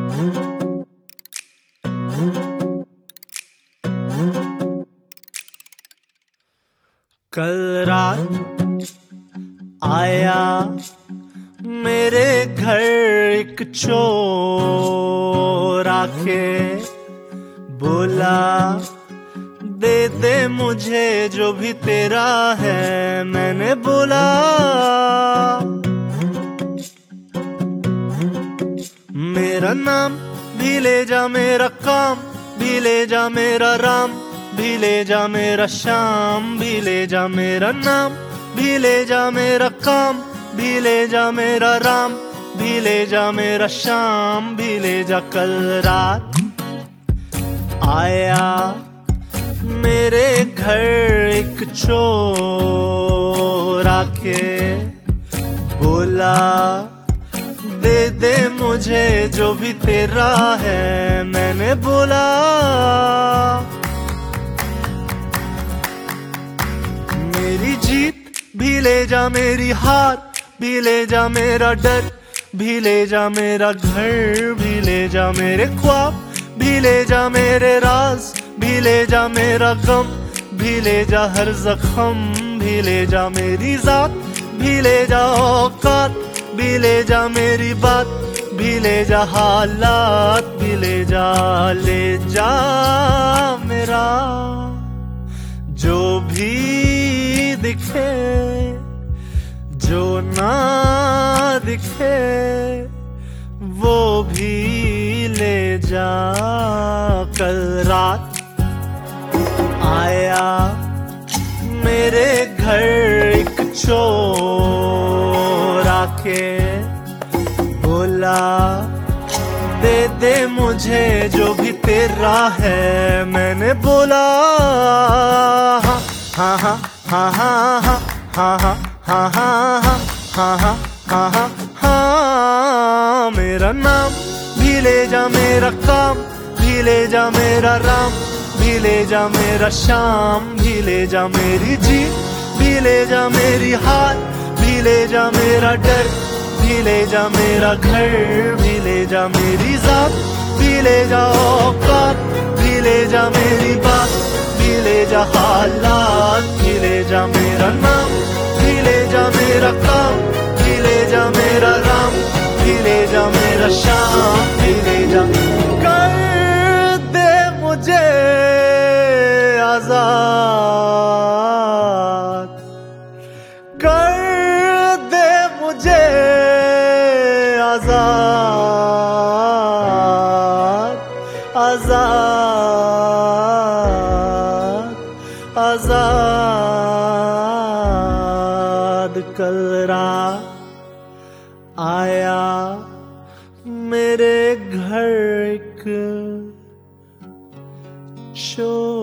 कल रात आया मेरे घर एक चोर आके बोला, दे दे मुझे जो भी तेरा है। मैंने बोला, मेरा नाम भी ले जा, मेरा काम भी ले जा, मेरा राम भी ले जा, मेरा श्याम भी ले जा। मेरा नाम भी ले जा, मेरा काम भी ले जा, मेरा राम भी ले जा, मेरा श्याम भी ले जा। कल रात आया मेरे घर एक चोर आके बोला, दे दे मुझे जो भी तेरा है। मैंने बोला, मेरी जीत भी ले जा, मेरी हार भी ले जा, मेरा डर भी ले जा, मेरा घर भी ले जा, मेरे ख्वाब भी ले जा, मेरे राज भी ले जा, मेरा गम भी ले जा, हर जख्म भी ले जा, मेरी जात भी ले जा, औकात भी ले जा, मेरी बात भी ले जा, हालात भी ले जा। ले जा मेरा जो भी दिखे, जो ना दिखे वो भी ले जा। कल रात आया मेरे घर एक चोर आके बोला, दे दे मुझे जो भी तेरा है। मैंने बोला, हाँ हाँ हाँ हाँ हाँ हाँ हाँ हाँ हाँ हाँ हाँ हाँ हाँ हाँ। मेरा नाम भी ले जा, मेरा काम भी ले जा, मेरा राम भी ले जा, मेरा श्याम भी ले जा, मेरी जीत भी ले जा, मेरी हार भी ले जा, मेरा डर भी ले जा, मेरा घर भी ले जा, मेरी जात भी ले जा, औकात भी ले जा, मेरी बात भी ले जा, हालात भी ले जा। मेरा नाम भी ले जा, मेरा काम भी ले जा, मेरा राम भी ले जा, मेरा श्याम भी ले जा। कर दे मुझे आजाद, कर दे मुझे आजाद, आजाद, आजाद। कल रात आया मेरे घर एक शोर